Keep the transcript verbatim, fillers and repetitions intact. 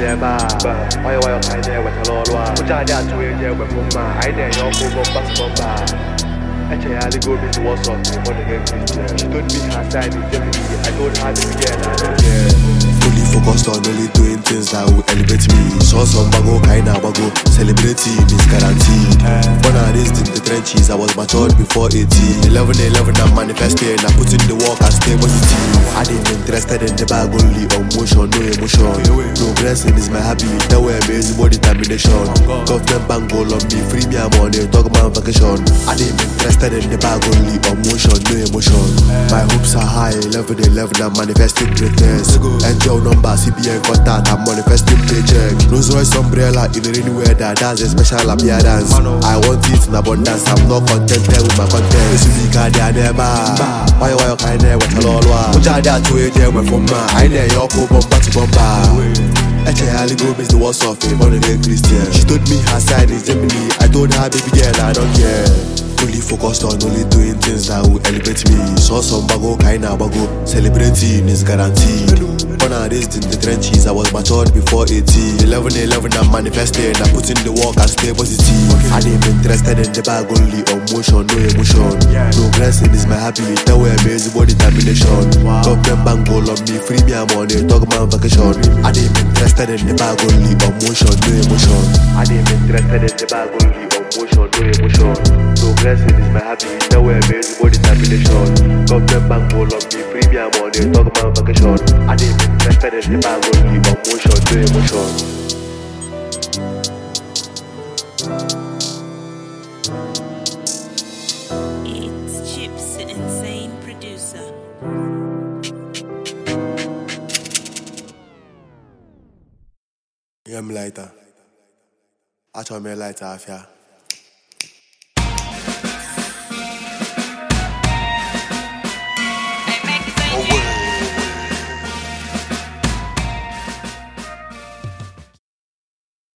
nearby. Why you want to there with a lot of what I got to hear with my I dare your go back to my actually I go to what's up for the game Christian. She told me her side is Germany. I told her to get I don't care. Fully focused on only doing things that will elevate me. Saw some bago, kinda bago. Celebrating is guaranteed. When I raised in the trenches, I was matured before eighteen. eleven eleven, I'm manifesting. I put in the work and stay positive. I didn't interested in the bag, only on motion, no emotion. Progressing is my habit. That way amazing more determination. Government bank goal on me, free me I'm on it, talk about vacation. I didn't interested in the bag, only on motion, no emotion. My hopes are high, eleven eleven, I'm manifesting greatness. Enjoy number, C B N contact, I'm manifesting paycheck. Rolls Royce umbrella in the rainy weather, that's a special appearance. I want it in abundance, I'm not contented with my content. This week I dare never. Why why you can't with a lot of what I dare to it there from my I dare your go bomba to bomba. Actually, go miss the worst of it, born again Christian. She told me her side is Germany. I told her baby girl I don't care. Fully focused on only doing things that will elevate me. Saw some bago, kinda bago. Celebrating is guaranteed. When I raised in the trenches, I was matured before eighteen. eleven eleven, I'm manifesting. I put in the work and stay positive. I didn't interested in the bag, only on motion, no emotion. Progressing is my habit. That way amazing more determination. Government bank goal on me, free me I'm on it, talk about vacation. I didn't interested in the bag, only on motion, no emotion. I didn't interested in the bag, only on motion, no emotion. Progressing is my habit. That way amazing more determination. Government bank goal on me, free me I'm on it, talk about vacation. I didn't interested in the bag, only on motion, no emotion. It's Chips, the insane producer. Yeah, I'm lighter. I told me lighter, I fear.